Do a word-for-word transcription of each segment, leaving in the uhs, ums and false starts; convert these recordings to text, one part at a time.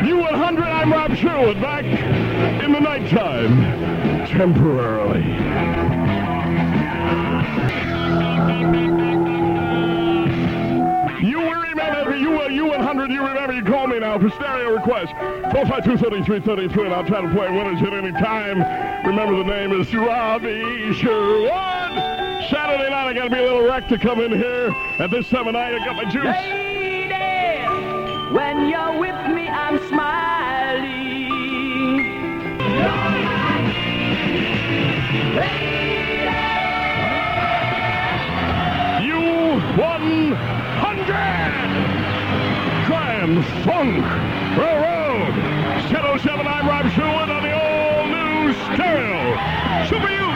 U one hundred, I'm Rob Sherwood, back in the nighttime, temporarily. You will remember, you will, U one hundred, you remember, you call me now for stereo request. four five two, three three three three, and I'll try to play winners at any time. Remember, the name is Robbie Sherwood. Saturday night, I got to be a little wrecked to come in here. At this time of night, I got my juice. Lady, when you're with me, I'm smiling. U one hundred! Grand Funk Railroad! seven oh seven, I'm Rob Sherwood on the all-new stereo. Super U!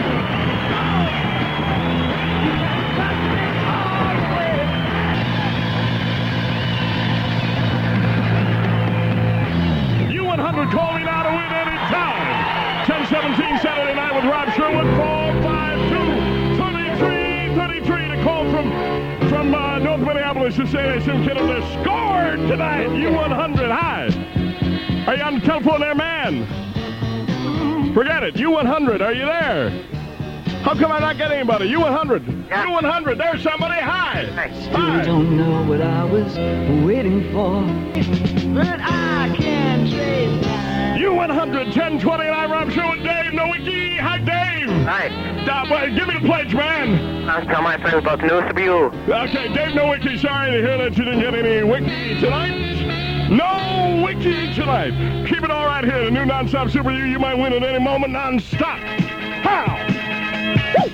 U one hundred, call me now to win any time. ten seventeen Saturday night with Rob Sherwood. four five two, thirty-three thirty-three to call from from uh, North Minneapolis to say they some kid of the scored tonight. U one hundred, hi. Are you on the telephone there, man? Forget it. U one hundred, are you there? How come I'm not getting anybody? U one hundred. Yeah. U one hundred, there's somebody. Hi. Still Hi. don't know what I was waiting for, but I can't trace time. U one hundred, ten twenty, and I'm Rob Sherwood. Dave Nowicki. Hi, Dave. Hi. Uh, well, give me the pledge, man. I'll tell my friends about news to you. Okay, Dave Nowicki, sorry to hear that you didn't get any wiki tonight. No wiki tonight. Keep it all right here. The new non-stop Super U. You might win at any moment non-stop. How? Woo!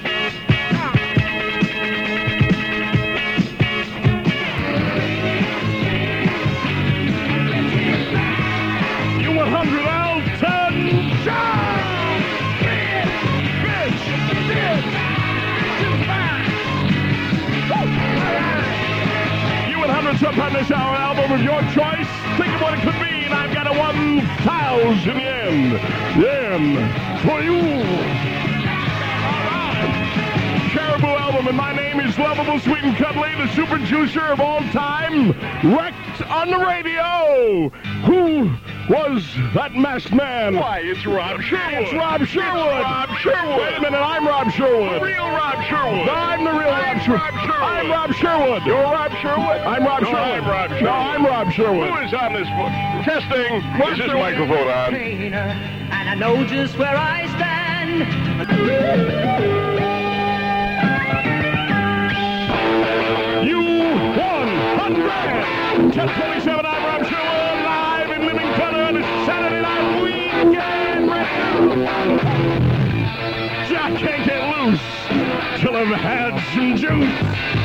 U one hundred, Elton John! Bitch! Bitch! U one hundred, sometime this hour, album of your choice. Think of what it could be, and I've got a one thousand yen. Yen for you. All right. Caribou album, and my name is Lovable, Sweet and Cuddly, the super juicer of all time. Wrecked on the radio. Who was that masked man? Why, it's Rob Sherwood. It's Rob Sherwood. It's Rob Sherwood. Wait a minute, I'm Rob Sherwood. The real Rob Sherwood. No, I'm the real I'm Rob Sherwood. Rob Sherwood. I'm Rob Sherwood. You're Rob Sherwood? I'm Rob no, Sherwood. I'm Rob Sherwood. No, I'm Rob Sherwood. Who is on this one? Testing. What's Is this the- microphone on? Painter, and I know just where I stand. U one hundred. ten twenty-seven, I'm Rob Sherwood, live in living color on a Saturday night weekend radio. I can't get loose till I've had some juice.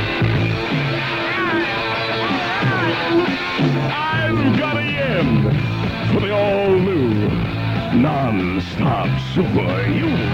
I've got a yen for the all-new non-stop Super U.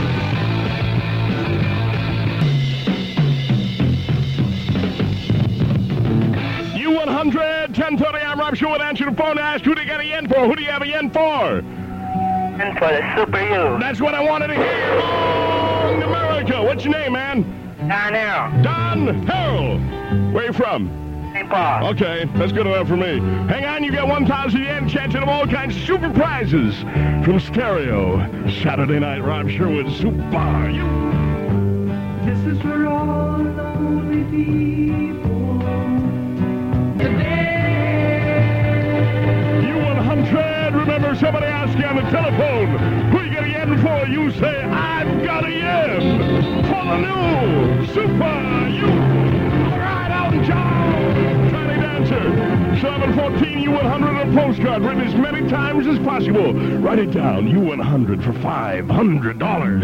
U one hundred, ten thirty, I'm Rob Sherwood. Answer the phone to ask who to get a yen for. Who do you have a yen for? And for the Super U. That's what I wanted to hear. Long America. What's your name, man? Darnell. Don Harrell. Where you from? Saint Paul. Okay, that's good enough for me. Hang on, you get one thousand yen, chance of all kinds of super prizes from Stereo. Saturday night, Rob Sherwood, Super U. This is for all lonely people. U one hundred, remember somebody asked you on the telephone, who you got a yen for? You say, I've got a yen for the new Super U. All right, Elton John, Johnny Dancer, seven fourteen U one hundred, a postcard written as many times as possible. Write it down, U one hundred for five hundred dollars.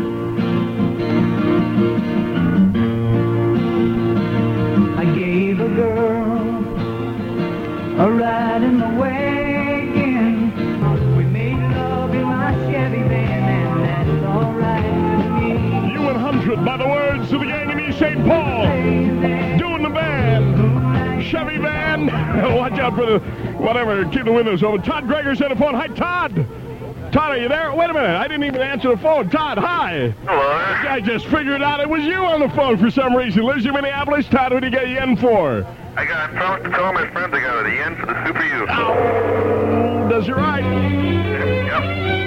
I gave a girl a ride in the wagon. We made love in my Chevy van, and that's all right with me. U one hundred, by the words of the gang in East Saint Paul, doing the band, Chevy van. Watch out for the, whatever, keep the windows open. Todd Greger's on the phone. Hi, Todd. Todd, are you there? Wait a minute, I didn't even answer the phone. Todd, hi. Hello. I just figured out it was you on the phone for some reason. Lives in Minneapolis. Todd, who do you get yen for? I got I promised to call my friends I got a yen for the Super U. Oh, the fellas. You're right. Yep.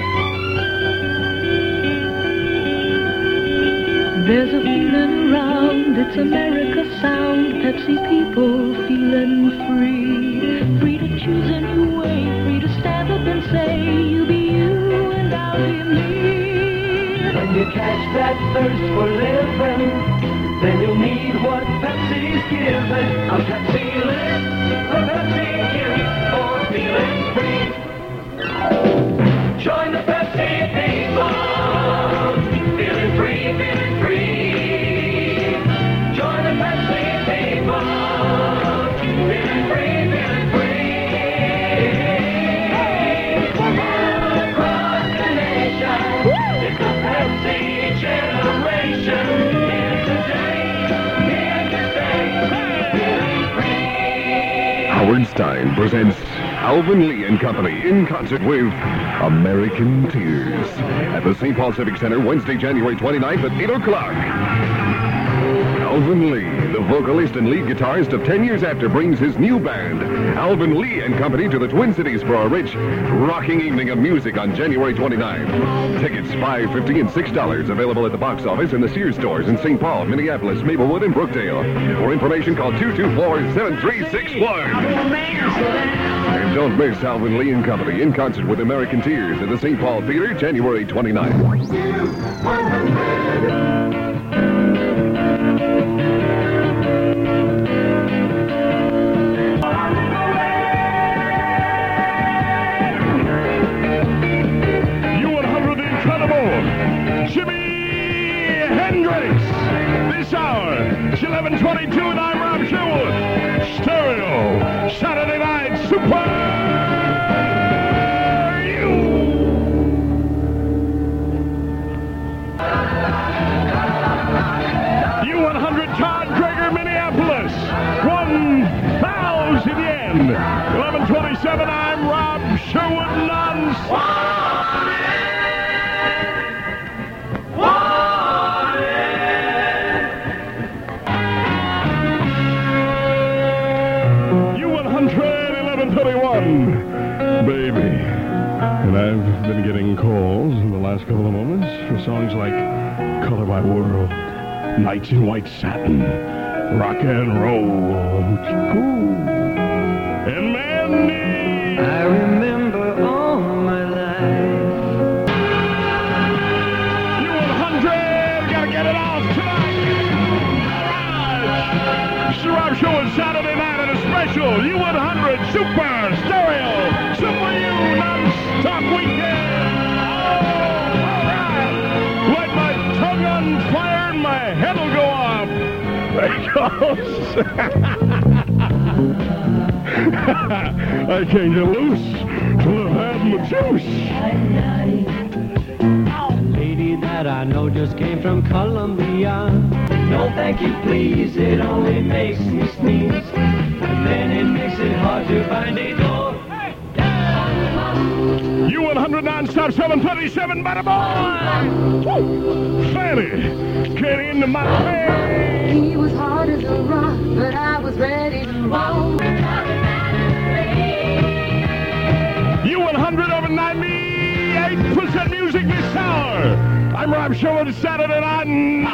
There's a feeling around, it's America sound. Pepsi people feeling free. Free to choose a new way, free to stand up and say, you be you and I'll be me. When you catch that thirst for living, then you'll need what Pepsi's giving. A Pepsi Lift, a Pepsi gift for feeling free. Join the Pepsi people, feeling free, feeling free. Join the Pepsi people, feeling free, feeling free. All across the nation, it's the Pepsi generation. Here today, here to stay, feeling free. Howard Stein presents Alvin Lee and Company in concert with American Tears at the Saint Paul Civic Center Wednesday, January twenty-ninth at eight o'clock. Alvin Lee, the vocalist and lead guitarist of ten years After, brings his new band, Alvin Lee and Company, to the Twin Cities for a rich, rocking evening of music on January twenty-ninth. Tickets five dollars and fifty cents and six dollars, available at the box office and the Sears stores in Saint Paul, Minneapolis, Maplewood, and Brookdale. For information, call two two four, seven three six one. And don't miss Alvin Lee and Company in concert with American Tears at the Saint Paul Theater, January twenty-ninth. This hour, it's eleven twenty-two, and I'm Rob Sherwood. Stereo, Saturday Night Super You. U one hundred Todd Traeger, Minneapolis. one thousand yen. eleven twenty-seven, I'm Rob Sherwood, non-stop. Baby. And I've been getting calls in the last couple of moments for songs like Color My World, Nights in White Satin, Rock and Roll, Cool, and Mandy. I remember all my life. U one hundred, gotta get it off tonight. Garage. This is Rob Sherwood, Saturday night at a special U one hundred Super Stereo Super U non-stop weekend. Oh, all right. Light my tongue on fire and my head will go off. Because I can't get loose till I've had my juice. Lady that I know just came from Colombia. No thank you please, it only makes me sneeze. And then it makes it hard to find a door. U one hundred non-stop seven thirty-seven, bada boy! Woo! Fanny, get into my face. He was hard as a rock, but I was ready to roll. U one hundred over ninety-eight percent music this hour. I'm Rob Sherwood, Saturday night.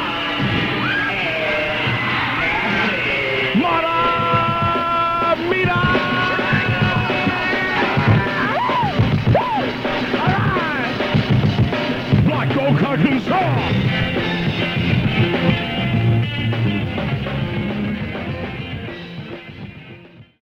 Mara Mira! Black Oak, Arkansas.